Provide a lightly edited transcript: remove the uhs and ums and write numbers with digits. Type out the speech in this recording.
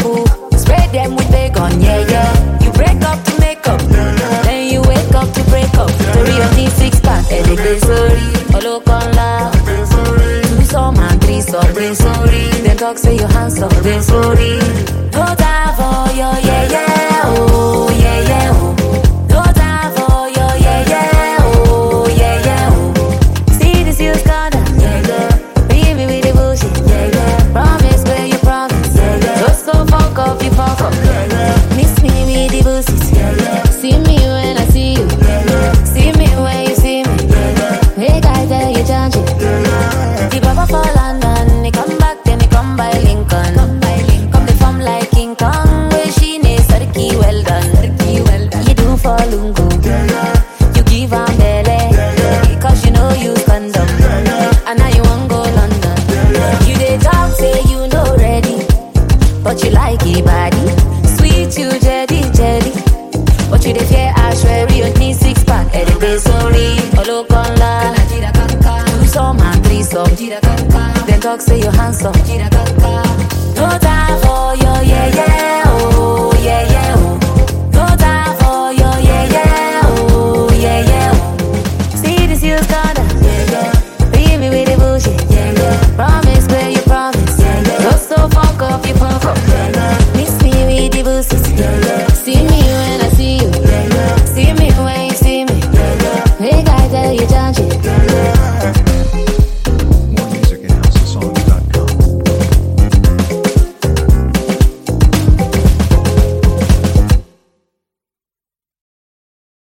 boo. Spray them with bacon, yeah, yeah. You break up to make up, then you wake up to break up. Story of me six pack, edit sorry. Olo con la, two some and three some, brain sorry. Then talk say your hands up, brain sorry. No time for your yeah, yeah, oh, yeah, yeah, oh. No time for your yeah, yeah, oh, yeah, yeah, oh. See this you's gonna, yeah, yeah. Beat me with the bullshit, yeah, yeah. Promise where you promise, yeah, yeah. Just so fuck up, you fuck up, yeah, yeah. Miss me with the bullshit, yeah, yeah. See me when I see you, yeah, yeah. See me when you see me, yeah, yeah. Hey guys, tell you change it, yeah, yeah. The Papa for London, they come back, then they come by Lincoln. Come they form like King Kong, where she needs Sarki, well done, Sarki, well done. You do for Lungu, yeah, yeah. You give am belly, yeah, yeah. Because you know you condom, yeah, yeah. And now you won't go London, yeah, yeah. You they talk, say you know ready, but you like it body. Sweet you jelly, jelly. But you dey fear Ashwari, you need six pack, edit sorry. Olo con la, two some and three some. Then talk say your hands up. No time for your yeah yeah, oh yeah yeah oh. No time for your yeah yeah, oh yeah yeah oh. See this you's gonna, yeah yeah. Beat me with the bullshit, yeah yeah. Promise where you promise, yeah yeah. Just so fuck up, you fuck up, yeah yeah. Miss me with the bullshit, yeah yeah. See me when I see you, yeah yeah. See me when you see me, yeah yeah. Hey guys, tell you change it, yeah yeah.